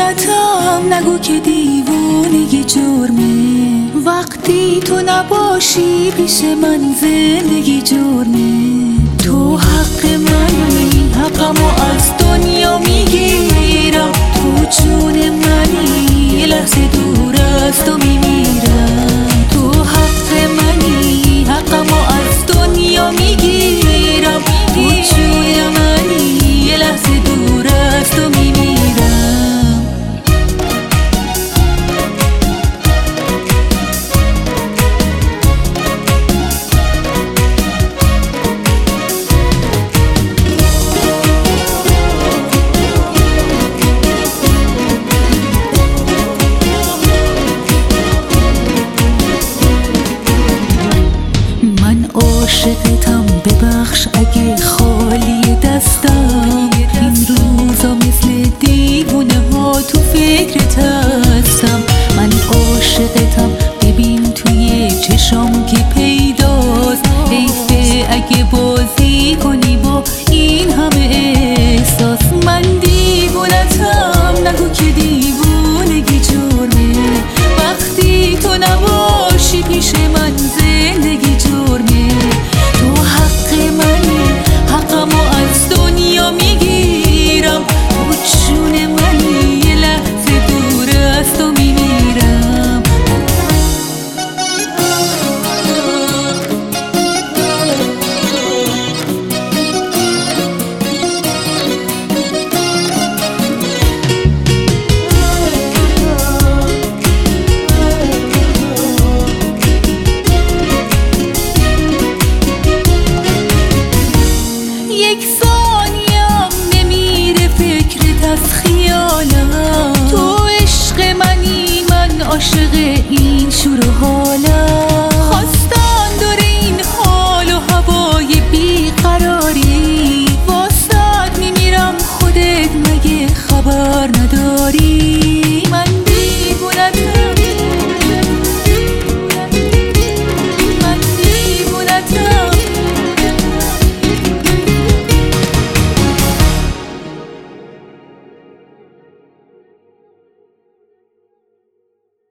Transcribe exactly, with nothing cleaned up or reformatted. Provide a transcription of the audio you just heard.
دیوونتم، نگو که دیوونگی جرمه. وقتی تو نباشی پیش من زندگی جرمه. تو حق منی، حقمو از دنیا میگیرم. تو جون منی، یه لحظه دور از تو میمیرم. تو حق منی، حقمو از دنیا میگیرم. تو جون منی، یه لحظه دور از تو میمیرم. عاشقتم، ببخش اگه خالی دستم. این روزا مثل دیوونه ها تو فکرت هستم. من عاشقتم، ببین توی چشام که پیداست. حیفه اگه بازی کنی با این همه احساس. من دیوونتم، نگو که دیوونگی جرمه. وقتی تو نباشی پیش من زندگی جرمه. تو حق منی، حقمو از دنیا میگیرم. تو جون منی، یه لحظه دور از تو میمیرم. یک ثانیم نمیره فکرت از خیالم. تو عشق منی، من عاشق این شور و حالم.